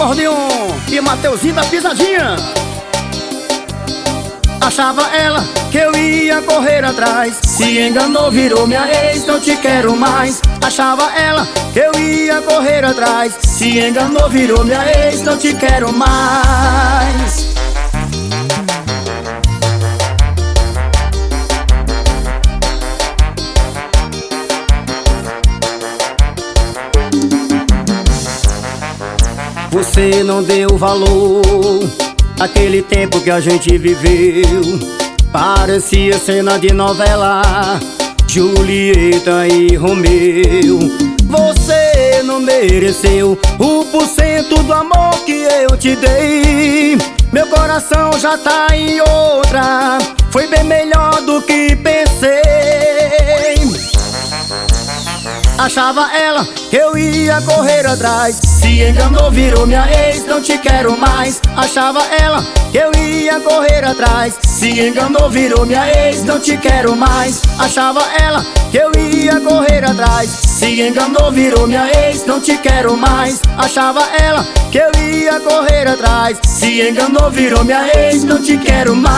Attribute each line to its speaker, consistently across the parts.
Speaker 1: acordeon e Mateuzinho da pisadinha. Achava ela que eu ia correr atrás, se enganou, virou minha ex, não te quero mais. Achava ela que eu ia correr atrás, se enganou, virou minha ex, não te quero mais. Você não deu valor àquele tempo que a gente viveu. Parecia cena de novela, Julieta e Romeu. Você não mereceu 1% do amor que eu te dei. Meu coração já tá em outra, foi bem melhor do que pensei. Achava ela que eu ia correr atrás, se enganou, virou minha ex, não te quero mais. Achava ela que eu ia correr atrás, se enganou, virou minha ex, não te quero mais. Achava ela que eu ia correr atrás, se enganou, virou minha ex, não te quero mais. Achava ela que eu ia correr atrás, se enganou, virou minha ex, não te quero mais.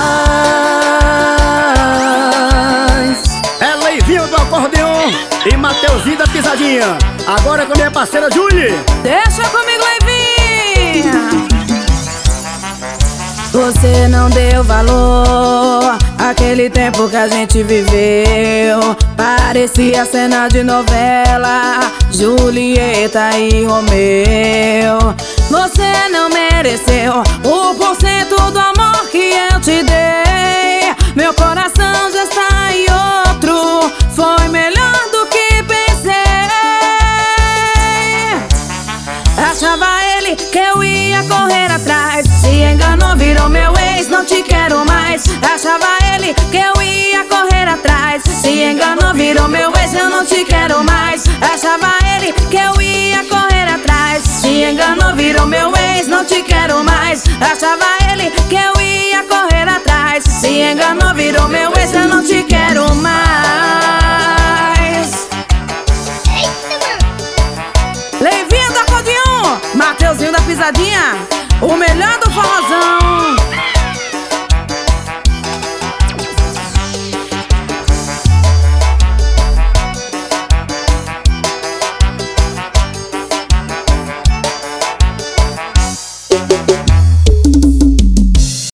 Speaker 1: É Leivinho do acordeon e Mateuzinho da pisadinha. Agora com a minha parceira Julie.
Speaker 2: Deixa comigo, Leivinho. Você não deu valor àquele tempo que a gente viveu. Parecia cena de novela, Julieta e Romeu. Você não mereceu 1% do amor que eu te dei. Meu coração já está em outro, foi melhor do que pensei. Achava ele que eu ia correr atrás, se enganou, virou meu ex, não te quero mais. Achava ele que eu ia correr atrás, se enganou, virou meu ex, eu não te quero mais. Achava